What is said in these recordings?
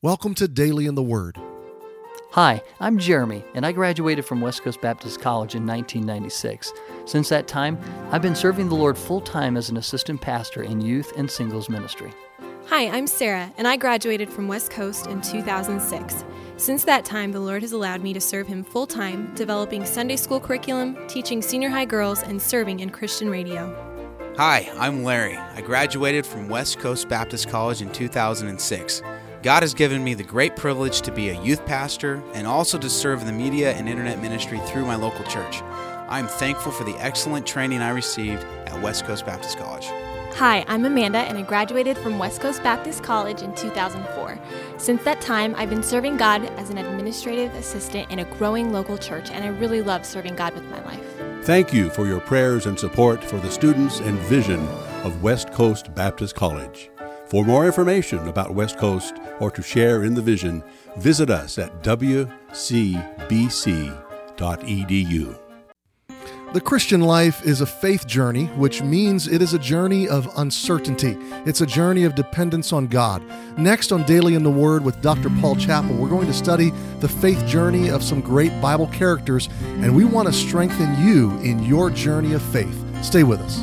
Welcome to Daily in the Word. Hi, I'm Jeremy, and I graduated from West Coast Baptist College in 1996. Since that time, I've been serving the Lord full-time as an assistant pastor in youth and singles ministry. Hi, I'm Sarah, and I graduated from West Coast in 2006. Since that time, the Lord has allowed me to serve Him full-time, developing Sunday school curriculum, teaching senior high girls, and serving in Christian radio. Hi, I'm Larry. I graduated from West Coast Baptist College in 2006. God has given me the great privilege to be a youth pastor and also to serve the media and internet ministry through my local church. I am thankful for the excellent training I received at West Coast Baptist College. Hi, I'm Amanda, and I graduated from West Coast Baptist College in 2004. Since that time, I've been serving God as an administrative assistant in a growing local church, and I really love serving God with my life. Thank you for your prayers and support for the students and vision of West Coast Baptist College. For more information about West Coast or to share in the vision, visit us at wcbc.edu. The Christian life is a faith journey, which means it is a journey of uncertainty. It's a journey of dependence on God. Next on Daily in the Word with Dr. Paul Chappell, we're going to study the faith journey of some great Bible characters, and we want to strengthen you in your journey of faith. Stay with us.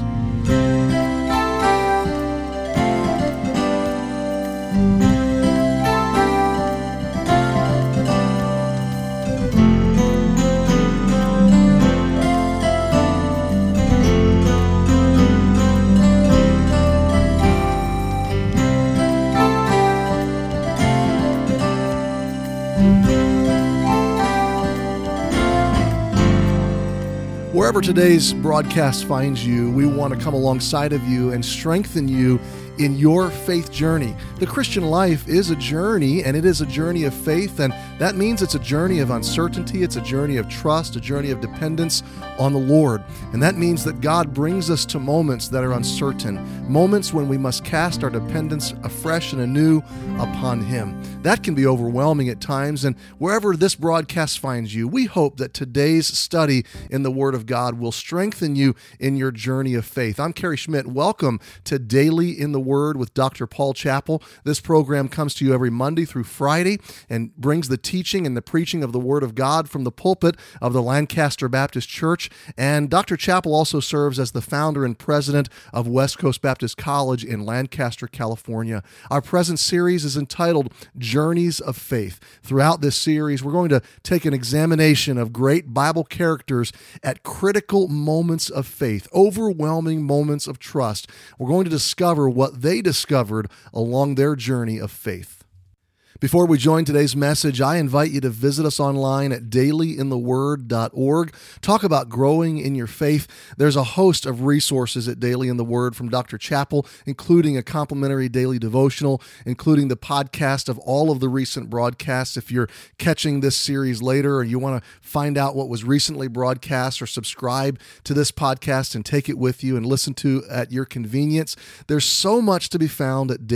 Wherever today's broadcast finds you, we want to come alongside of you and strengthen you in your faith journey. The Christian life is a journey, and it is a journey of faith, and that means it's a journey of uncertainty, it's a journey of trust, a journey of dependence on the Lord. And that means that God brings us to moments that are uncertain, moments when we must cast our dependence afresh and anew upon Him. That can be overwhelming at times, and wherever this broadcast finds you, we hope that today's study in the Word of God will strengthen you in your journey of faith. I'm Kerry Schmidt. Welcome to Daily in the Word with Dr. Paul Chappell. This program comes to you every Monday through Friday and brings the teaching and the preaching of the Word of God from the pulpit of the Lancaster Baptist Church. And Dr. Chappell also serves as the founder and president of West Coast Baptist College in Lancaster, California. Our present series is entitled Journeys of Faith. Throughout this series, we're going to take an examination of great Bible characters at critical moments of faith, overwhelming moments of trust. We're going to discover what they discovered along their journey of faith. Before we join today's message, I invite you to visit us online at dailyintheword.org. Talk about growing in your faith. There's a host of resources at Daily in the Word from Dr. Chappell, including a complimentary daily devotional, including the podcast of all of the recent broadcasts. If you're catching this series later or you want to find out what was recently broadcast or subscribe to this podcast and take it with you and listen to at your convenience, there's so much to be found at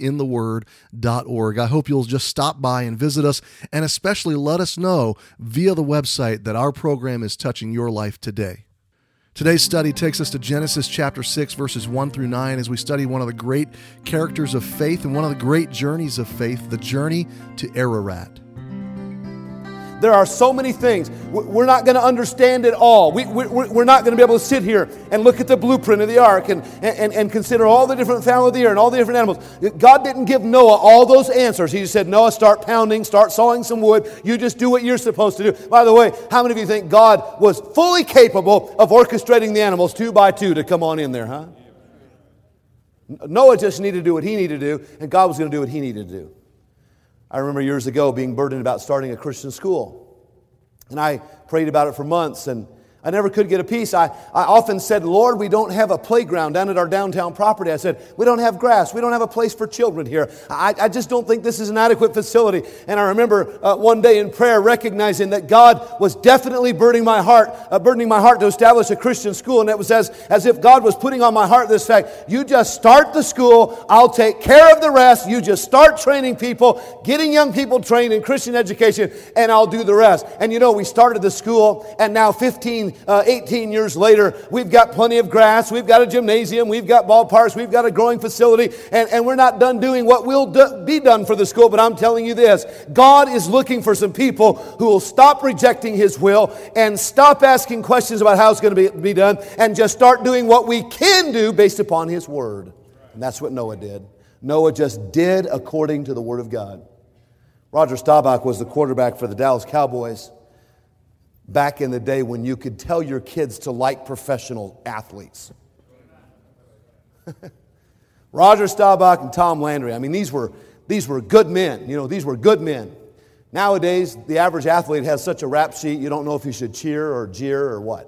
dailyintheword.org. I hope you'll just stop by and visit us, and especially let us know via the website that our program is touching your life today. Today's study takes us to Genesis chapter 6, verses 1 through 9, as we study one of the great characters of faith and one of the great journeys of faith, the journey to Ararat. There are so many things. We're not going to understand it all. We're not going to be able to sit here and look at the blueprint of the ark and consider all the different fowl of the air and all the different animals. God didn't give Noah all those answers. He just said, Noah, start pounding, start sawing some wood. You just do what you're supposed to do. By the way, how many of you think God was fully capable of orchestrating the animals 2 by 2 to come on in there, huh? Noah just needed to do what he needed to do, and God was going to do what he needed to do. I remember years ago being burdened about starting a Christian school. And I prayed about it for months, and I never could get a peace. I often said, Lord, we don't have a playground down at our downtown property. I said, we don't have grass. We don't have a place for children here. I just don't think this is an adequate facility. And I remember one day in prayer recognizing that God was definitely burdening my heart to establish a Christian school. And it was as if God was putting on my heart this fact, you just start the school, I'll take care of the rest. You just start training people, getting young people trained in Christian education, and I'll do the rest. And you know, we started the school, and now 15 18 years later, we've got plenty of grass, we've got a gymnasium, we've got ballparks, we've got a growing facility, and we're not done doing what will be done for the school. But I'm telling you this, God is looking for some people who will stop rejecting His will and stop asking questions about how it's going to be done and just start doing what we can do based upon His Word. And that's what Noah did. Noah just did according to the Word of God. Roger Staubach was the quarterback for the Dallas Cowboys back in the day when you could tell your kids to like professional athletes. Roger Staubach and Tom Landry, I mean, these were good men. These were good men. Nowadays, the average athlete has such a rap sheet, you don't know if you should cheer or jeer or what.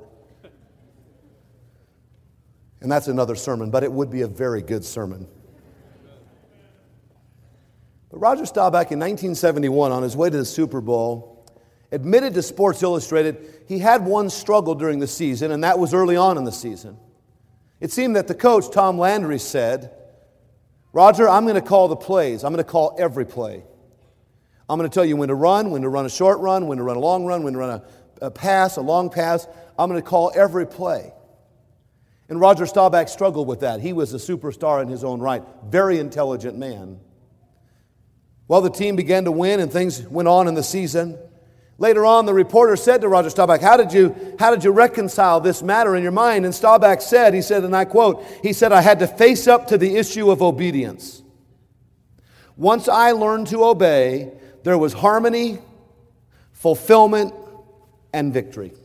And that's another sermon, but it would be a very good sermon. But Roger Staubach in 1971, on his way to the Super Bowl, admitted to Sports Illustrated he had one struggle during the season, and that was early on in the season. It seemed that the coach, Tom Landry, said, "Roger, I'm going to call the plays. I'm going to call every play. I'm going to tell you when to run a short run, when to run a long run, when to run a pass, a long pass. I'm going to call every play." And Roger Staubach struggled with that. He was a superstar in his own right, very intelligent man. Well, the team began to win and things went on in the season. Later on, the reporter said to Roger Staubach, how did you reconcile this matter in your mind? And Staubach said, and I quote, he said, "I had to face up to the issue of obedience. Once I learned to obey, there was harmony, fulfillment, and victory."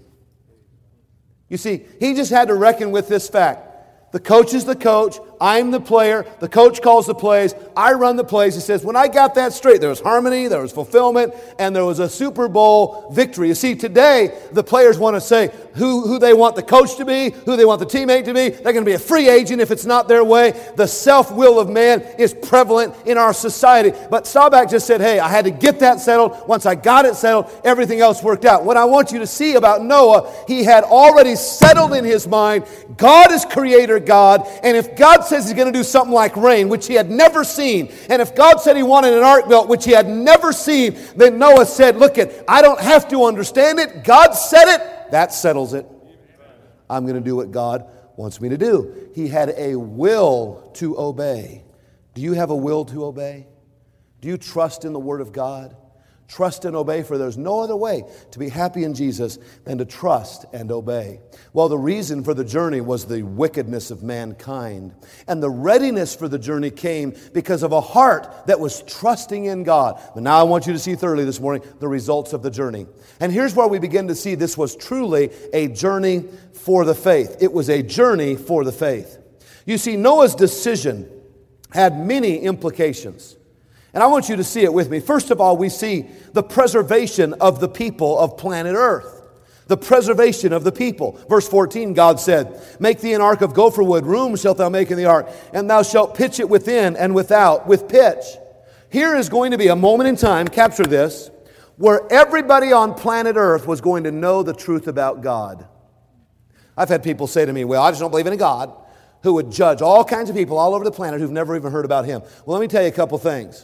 You see, he just had to reckon with this fact. The coach is the coach. I'm the player. The coach calls the plays. I run the plays. He says, when I got that straight, there was harmony, there was fulfillment, and there was a Super Bowl victory. You see, today, the players want to say who they want the coach to be, who they want the teammate to be. They're going to be a free agent if it's not their way. The self-will of man is prevalent in our society. But Staubach just said, hey, I had to get that settled. Once I got it settled, everything else worked out. What I want you to see about Noah, he had already settled in his mind, God is creator God, and if God says He's going to do something like rain, which he had never seen, and if God said He wanted an ark built, which he had never seen, then Noah said, look it, I don't have to understand it. God said it. That settles it. I'm going to do what God wants me to do. He had a will to obey. Do you have a will to obey? Do you trust in the Word of God? Trust and obey, for there's no other way to be happy in Jesus than to trust and obey. Well, the reason for the journey was the wickedness of mankind. And the readiness for the journey came because of a heart that was trusting in God. But now I want you to see thoroughly this morning the results of the journey. And here's where we begin to see this was truly a journey for the faith. It was a journey for the faith. You see, Noah's decision had many implications. And I want you to see it with me. First of all, we see the preservation of the people of planet Earth. The preservation of the people. Verse 14, God said, "Make thee an ark of gopher wood. Rooms shalt thou make in the ark, and thou shalt pitch it within and without with pitch." Here is going to be a moment in time, capture this, where everybody on planet Earth was going to know the truth about God. I've had people say to me, well, I just don't believe in a God who would judge all kinds of people all over the planet who've never even heard about Him. Well, let me tell you a couple things.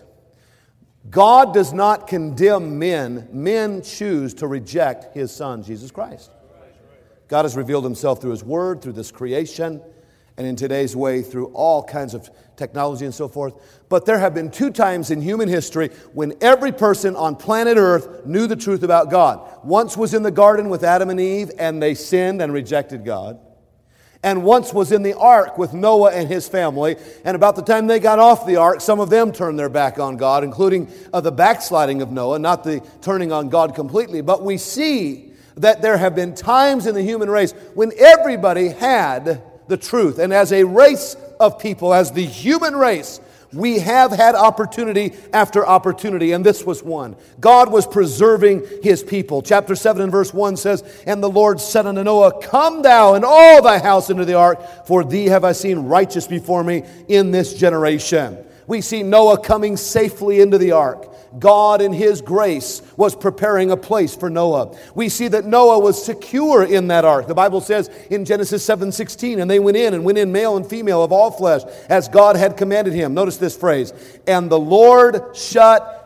God does not condemn men. Men choose to reject His Son, Jesus Christ. God has revealed Himself through His Word, through this creation, and in today's way through all kinds of technology and so forth. But there have been two times in human history when every person on planet Earth knew the truth about God. Once was in the garden with Adam and Eve, and they sinned and rejected God. And once was in the ark with Noah and his family. And about the time they got off the ark, some of them turned their back on God, including the backsliding of Noah, not the turning on God completely. But we see that there have been times in the human race when everybody had the truth. And as a race of people, as the human race, we have had opportunity after opportunity, and this was one. God was preserving His people. Chapter 7 and verse 1 says, "And the Lord said unto Noah, Come thou and all thy house into the ark, for thee have I seen righteous before me in this generation." We see Noah coming safely into the ark. God in His grace was preparing a place for Noah. We see that Noah was secure in that ark. The Bible says in Genesis 7:16, "And they went in male and female of all flesh, as God had commanded him." Notice this phrase, "And the Lord shut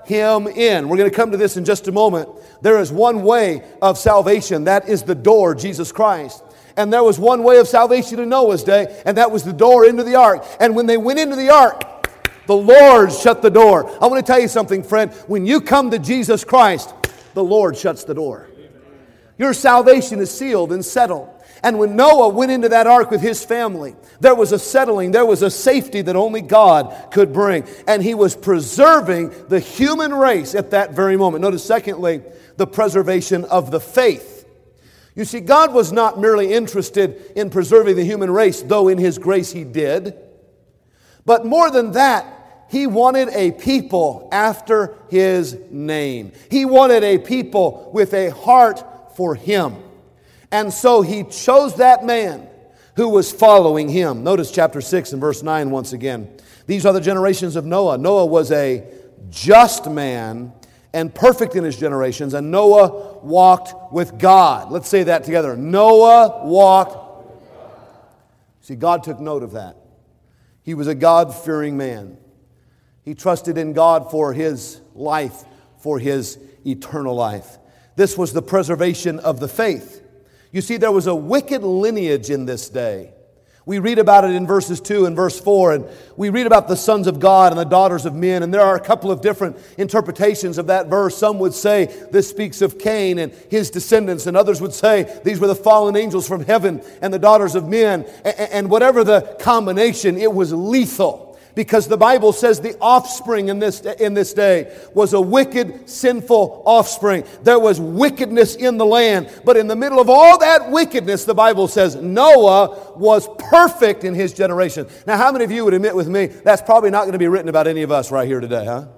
him in. We're going to come to this in just a moment. There is one way of salvation. That is the door, Jesus Christ. And there was one way of salvation in Noah's day, and that was the door into the ark. And when they went into the ark, the Lord shut the door. I want to tell you something, friend. When you come to Jesus Christ, the Lord shuts the door. Your salvation is sealed and settled. And when Noah went into that ark with his family, there was a settling, there was a safety that only God could bring. And he was preserving the human race at that very moment. Notice, secondly, the preservation of the faith. You see, God was not merely interested in preserving the human race, though in His grace He did. But more than that, He wanted a people after His name. He wanted a people with a heart for Him. And so He chose that man who was following Him. Notice chapter 6 and verse 9 once again. These are the generations of Noah. Noah was a just man and perfect in his generations, and Noah walked with God. Let's say that together. Noah walked with God. See, God took note of that. He was a God-fearing man. He trusted in God for his life, for his eternal life. This was the preservation of the faith. You see, there was a wicked lineage in this day. We read about it in verses 2 and verse 4, and we read about the sons of God and the daughters of men, and there are a couple of different interpretations of that verse. Some would say this speaks of Cain and his descendants, and others would say these were the fallen angels from heaven and the daughters of men. And whatever the combination, it was lethal. Because the Bible says the offspring in this day was a wicked, sinful offspring. There was wickedness in the land. But in the middle of all that wickedness, the Bible says Noah was perfect in his generation. Now, how many of you would admit with me, that's probably not going to be written about any of us right here today, huh?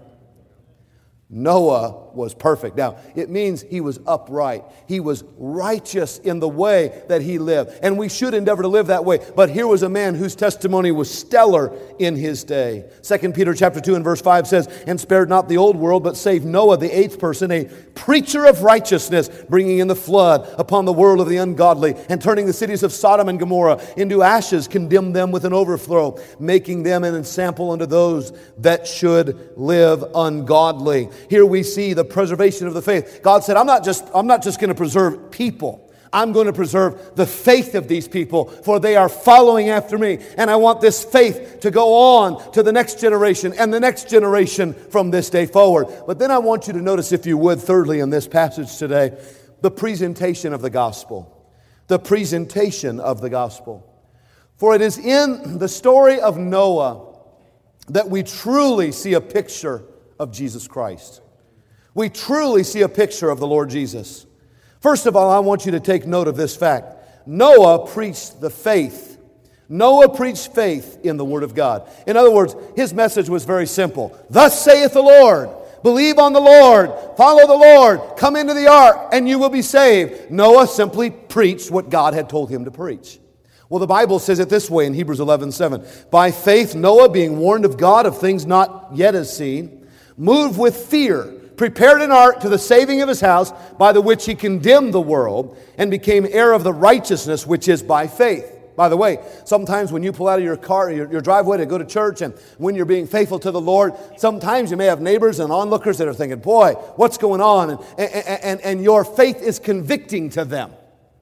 Noah was perfect. Now, it means he was upright. He was righteous in the way that he lived. And we should endeavor to live that way. But here was a man whose testimony was stellar in his day. 2 Peter chapter 2 and verse 5 says, "And spared not the old world, but saved Noah, the eighth person, a preacher of righteousness, bringing in the flood upon the world of the ungodly, and turning the cities of Sodom and Gomorrah into ashes, condemned them with an overthrow, making them an ensample unto those that should live ungodly." Here we see the preservation of the faith. God said, I'm not just going to preserve people. I'm going to preserve the faith of these people, for they are following after me. And I want this faith to go on to the next generation and the next generation from this day forward. But then I want you to notice, if you would, thirdly in this passage today, the presentation of the gospel. The presentation of the gospel. For it is in the story of Noah that we truly see a picture of Jesus Christ. We truly see a picture of the Lord Jesus. First of all, I want you to take note of this fact. Noah preached the faith. Noah preached faith in the Word of God. In other words, his message was very simple. Thus saith the Lord. Believe on the Lord. Follow the Lord. Come into the ark and you will be saved. Noah simply preached what God had told him to preach. Well, the Bible says it this way in Hebrews 11:7. By faith, Noah, being warned of God of things not yet as seen, moved with fear, prepared an ark to the saving of his house, by the which he condemned the world, and became heir of the righteousness which is by faith. By the way, sometimes when you pull out of your car, your driveway to go to church, and when you're being faithful to the Lord, sometimes you may have neighbors and onlookers that are thinking, boy, what's going on? And your faith is convicting to them.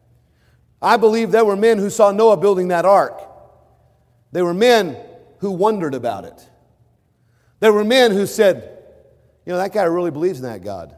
I believe there were men who saw Noah building that ark. There were men who wondered about it. There were men who said, you know, that guy really believes in that God.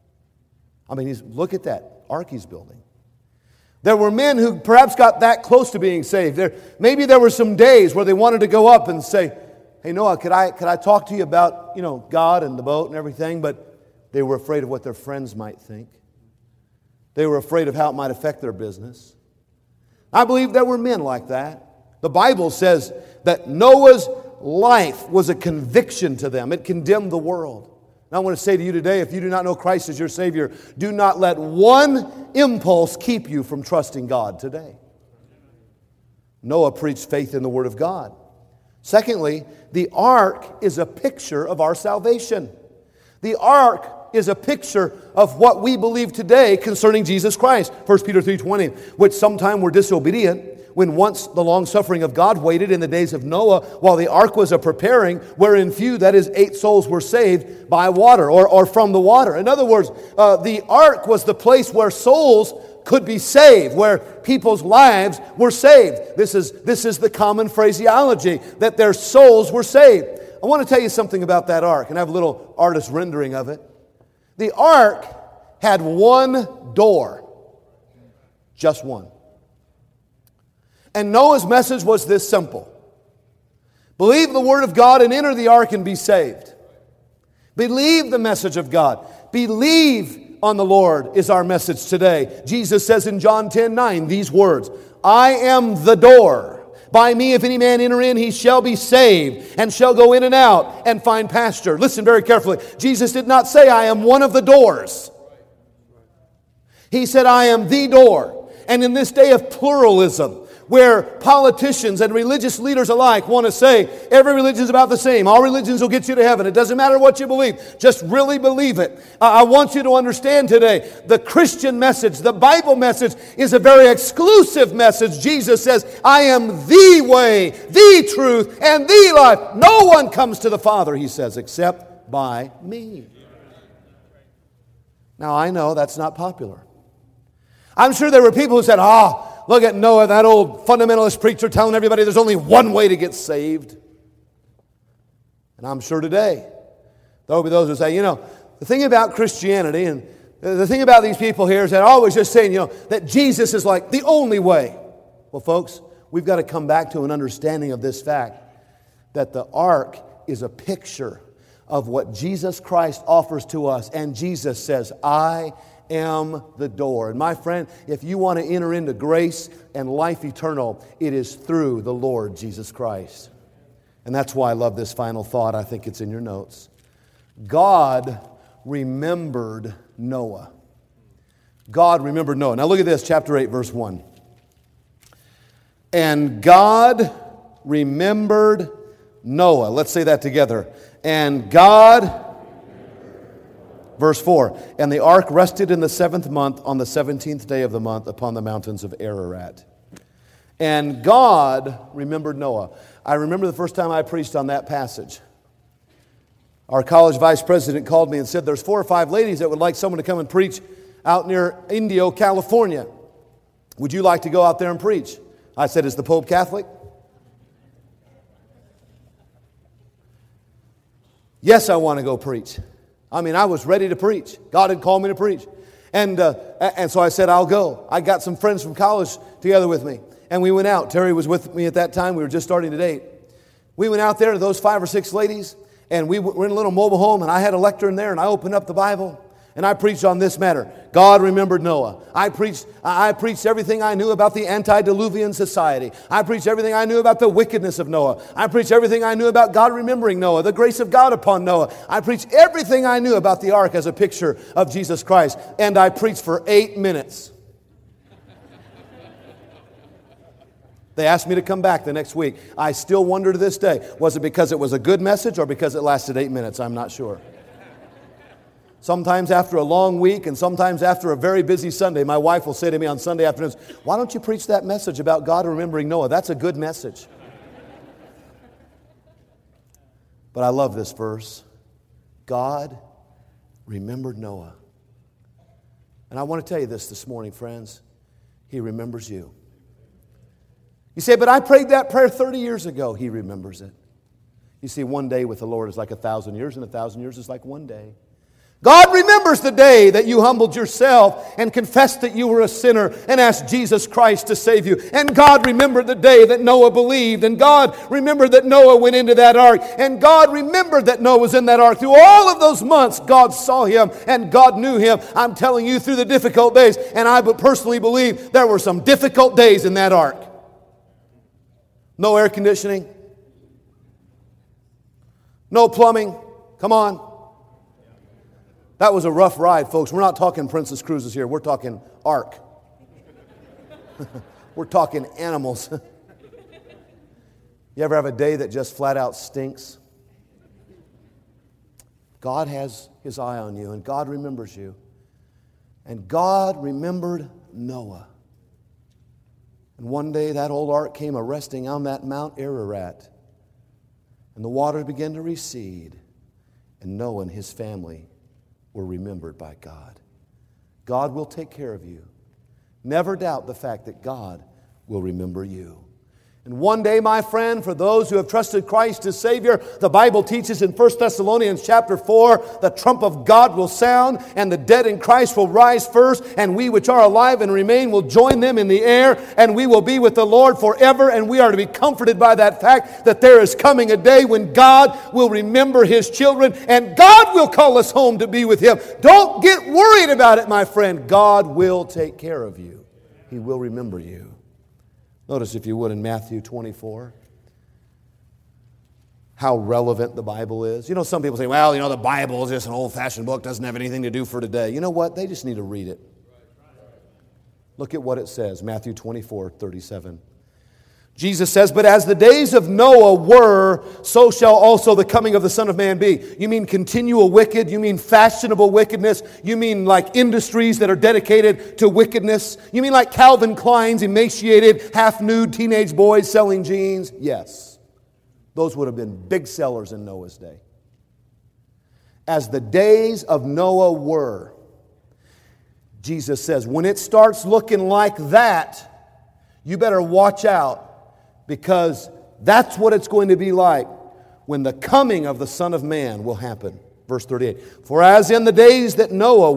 I mean, look at that ark he's building. There were men who perhaps got that close to being saved. Maybe there were some days where they wanted to go up and say, hey, Noah, could I talk to you about, you know, God and the boat and everything? But they were afraid of what their friends might think. They were afraid of how it might affect their business. I believe there were men like that. The Bible says that Noah's life was a conviction to them. It condemned the world. And I want to say to you today, if you do not know Christ as your Savior, do not let one impulse keep you from trusting God today. Noah preached faith in the Word of God. Secondly, the ark is a picture of our salvation. The ark is a picture of what we believe today concerning Jesus Christ. 1 Peter 3:20, which sometime were disobedient, when once the long-suffering of God waited in the days of Noah while the ark was a-preparing, wherein few, that is 8 souls, were saved by water or from the water. In other words, the ark was the place where souls could be saved, where people's lives were saved. This is the common phraseology, that their souls were saved. I want to tell you something about that ark, and I have a little artist rendering of it. The ark had one door, just one. And Noah's message was this simple: believe the word of God and enter the ark and be saved. Believe the message of God. Believe on the Lord is our message today. Jesus says in John 10:9 these words, I am the door. By me, if any man enter in, he shall be saved, and shall go in and out and find pasture. Listen very carefully. Jesus did not say, I am one of the doors. He said, I am the door. And in this day of pluralism, where politicians and religious leaders alike want to say, every religion is about the same. All religions will get you to heaven. It doesn't matter what you believe. Just really believe it. I want you to understand today, the Christian message, the Bible message, is a very exclusive message. Jesus says, I am the way, the truth, and the life. No one comes to the Father, he says, except by me. Now, I know that's not popular. I'm sure there were people who said, look at Noah, that old fundamentalist preacher telling everybody there's only one way to get saved. And I'm sure today there will be those who say, the thing about Christianity and the thing about these people here is that always just saying, that Jesus is like the only way. Well, folks, we've got to come back to an understanding of this fact that the ark is a picture of what Jesus Christ offers to us. And Jesus says, I am the door. And my friend, if you want to enter into grace and life eternal, it is through the Lord Jesus Christ. And that's why I love this final thought. I think it's in your notes. God remembered Noah. God remembered Noah. Now look at this, chapter 8, verse 1. And God remembered Noah. Let's say that together. And God... Verse 4, and the ark rested in the 7th month on the 17th day of the month upon the mountains of Ararat. And God remembered Noah. I remember the first time I preached on that passage. Our college vice president called me and said, there's 4 or 5 ladies that would like someone to come and preach out near Indio, California. Would you like to go out there and preach? I said, is the Pope Catholic? Yes, I want to go preach. I was ready to preach. God had called me to preach. And so I said, I'll go. I got some friends from college together with me. And we went out. Terry was with me at that time. We were just starting to date. We went out there to those 5 or 6 ladies. And we were in a little mobile home. And I had a lectern there. And I opened up the Bible. And I preached on this matter. God remembered Noah. I preached everything I knew about the antediluvian society. I preached everything I knew about the wickedness of Noah. I preached everything I knew about God remembering Noah, the grace of God upon Noah. I preached everything I knew about the ark as a picture of Jesus Christ. And I preached for 8 minutes. They asked me to come back the next week. I still wonder to this day, was it because it was a good message or because it lasted 8 minutes? I'm not sure. Sometimes after a long week and sometimes after a very busy Sunday, my wife will say to me on Sunday afternoons, why don't you preach that message about God remembering Noah? That's a good message. But I love this verse. God remembered Noah. And I want to tell you this morning, friends. He remembers you. You say, but I prayed that prayer 30 years ago. He remembers it. You see, one day with the Lord is like 1,000 years, and 1,000 years is like one day. God remembers the day that you humbled yourself and confessed that you were a sinner and asked Jesus Christ to save you. And God remembered the day that Noah believed. And God remembered that Noah went into that ark. And God remembered that Noah was in that ark. Through all of those months, God saw him and God knew him. I'm telling you, through the difficult days. And I personally believe there were some difficult days in that ark. No air conditioning. No plumbing. Come on. That was a rough ride, folks. We're not talking Princess Cruises here. We're talking ark. We're talking animals. You ever have a day that just flat out stinks? God has His eye on you, and God remembers you. And God remembered Noah. And one day that old ark came a-resting on that Mount Ararat. And the waters began to recede. And Noah and his family were remembered by God. God will take care of you. Never doubt the fact that God will remember you. And one day, my friend, for those who have trusted Christ as Savior, the Bible teaches in 1 Thessalonians chapter 4, the trump of God will sound, and the dead in Christ will rise first, and we which are alive and remain will join them in the air, and we will be with the Lord forever. And we are to be comforted by that fact that there is coming a day when God will remember His children, and God will call us home to be with Him. Don't get worried about it, my friend. God will take care of you. He will remember you. Notice, if you would, in Matthew 24, how relevant the Bible is. You know, some people say, well, the Bible is just an old-fashioned book, doesn't have anything to do for today. You know what? They just need to read it. Look at what it says, Matthew 24:37. Jesus says, but as the days of Noah were, so shall also the coming of the Son of Man be. You mean continual wicked? You mean fashionable wickedness? You mean like industries that are dedicated to wickedness? You mean like Calvin Klein's emaciated, half-nude teenage boys selling jeans? Yes. Those would have been big sellers in Noah's day. As the days of Noah were, Jesus says, when it starts looking like that, you better watch out. Because that's what it's going to be like when the coming of the Son of Man will happen. Verse 38. For as in the days that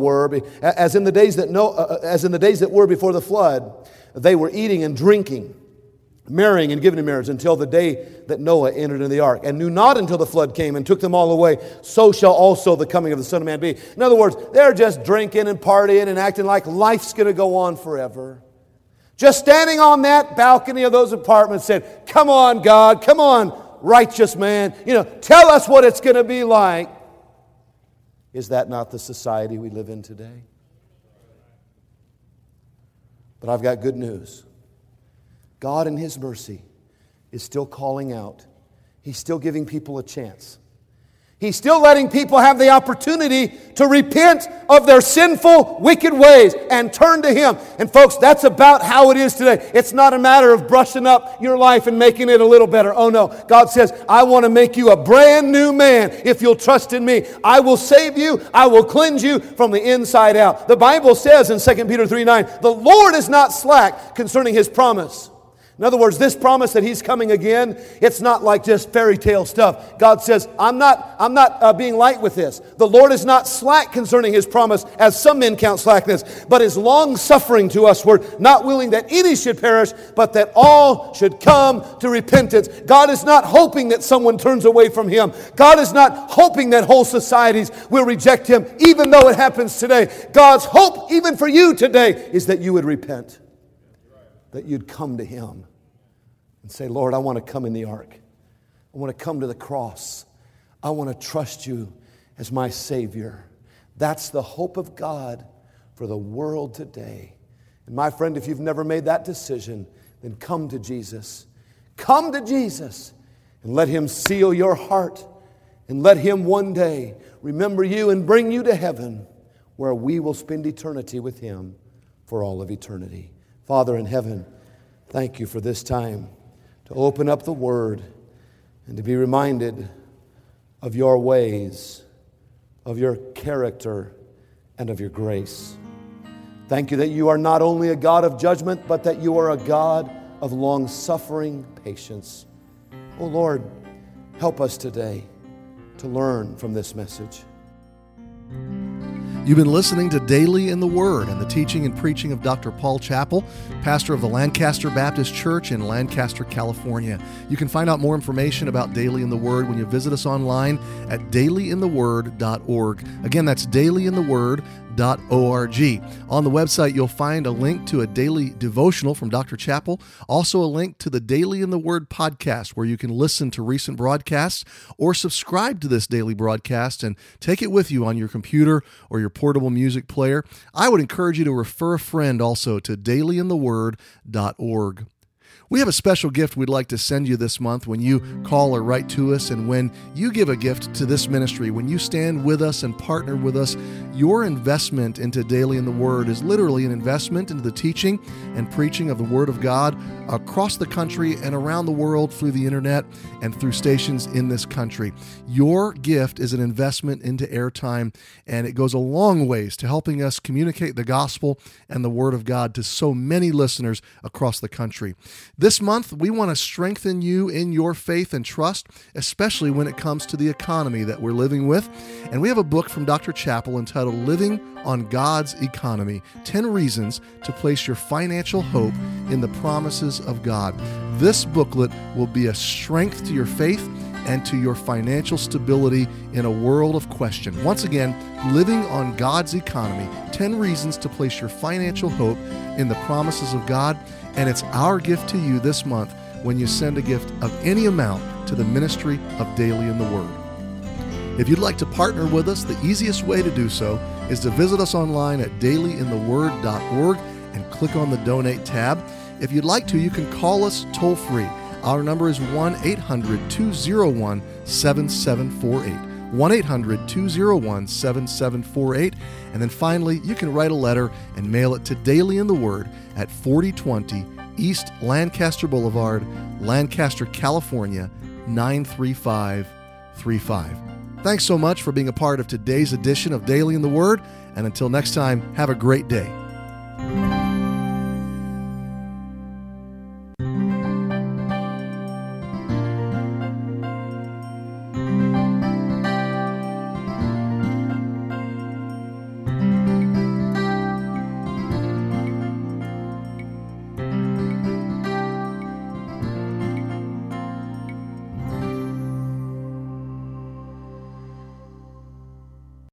were before the flood, they were eating and drinking, marrying and giving in marriage until the day that Noah entered into the ark, and knew not until the flood came and took them all away. So shall also the coming of the Son of Man be. In other words, they're just drinking and partying and acting like life's going to go on forever. Just standing on that balcony of those apartments said, come on, God, come on, righteous man. Tell us what it's going to be like. Is that not the society we live in today? But I've got good news. God in His mercy is still calling out. He's still giving people a chance. He's still letting people have the opportunity to repent of their sinful, wicked ways and turn to Him. And folks, that's about how it is today. It's not a matter of brushing up your life and making it a little better. Oh no, God says, I want to make you a brand new man if you'll trust in me. I will save you. I will cleanse you from the inside out. The Bible says in 2 Peter 3:9, the Lord is not slack concerning His promise. In other words, this promise that He's coming again, it's not like just fairy tale stuff. God says, I'm not being light with this. The Lord is not slack concerning His promise, as some men count slackness, but is long-suffering to usward, not willing that any should perish, but that all should come to repentance. God is not hoping that someone turns away from Him. God is not hoping that whole societies will reject Him, even though it happens today. God's hope, even for you today, is that you would repent, that you'd come to Him and say, Lord, I want to come in the ark. I want to come to the cross. I want to trust You as my Savior. That's the hope of God for the world today. And my friend, if you've never made that decision, then come to Jesus. Come to Jesus and let Him seal your heart, and let Him one day remember you and bring you to heaven, where we will spend eternity with Him for all of eternity. Father in heaven, thank You for this time to open up the Word and to be reminded of Your ways, of Your character, and of Your grace. Thank You that You are not only a God of judgment, but that You are a God of long-suffering patience. Oh Lord, help us today to learn from this message. You've been listening to Daily in the Word and the teaching and preaching of Dr. Paul Chappell, pastor of the Lancaster Baptist Church in Lancaster, California. You can find out more information about Daily in the Word when you visit us online at dailyintheword.org. Again, that's dailyintheword.org. On the website, you'll find a link to a daily devotional from Dr. Chappell, also a link to the Daily in the Word podcast, where you can listen to recent broadcasts or subscribe to this daily broadcast and take it with you on your computer or your portable music player. I would encourage you to refer a friend also to dailyintheword.org. We have a special gift we'd like to send you this month when you call or write to us, and when you give a gift to this ministry, when you stand with us and partner with us, Your investment into Daily in the Word is literally an investment into the teaching and preaching of the Word of God across the country and around the world through the internet and through stations in this country. Your gift is an investment into airtime, and it goes a long ways to helping us communicate the gospel and the Word of God to so many listeners across the country. This month, we want to strengthen you in your faith and trust, especially when it comes to the economy that we're living with. And we have a book from Dr. Chappell entitled Living on God's Economy, 10 Reasons to Place Your Financial Hope in the Promises of God. This booklet will be a strength to your faith and to your financial stability in a world of question. Once again, Living on God's Economy, 10 Reasons to Place Your Financial Hope in the Promises of God. And it's our gift to you this month when you send a gift of any amount to the ministry of Daily in the Word. If you'd like to partner with us, the easiest way to do so is to visit us online at dailyintheword.org and click on the Donate tab. If you'd like to, you can call us toll-free. Our number is 1-800-201-7748. 1-800-201-7748. And then finally, you can write a letter and mail it to Daily in the Word at 4020 East Lancaster Boulevard, Lancaster, California, 93535. Thanks so much for being a part of today's edition of Daily in the Word, and until next time, have a great day.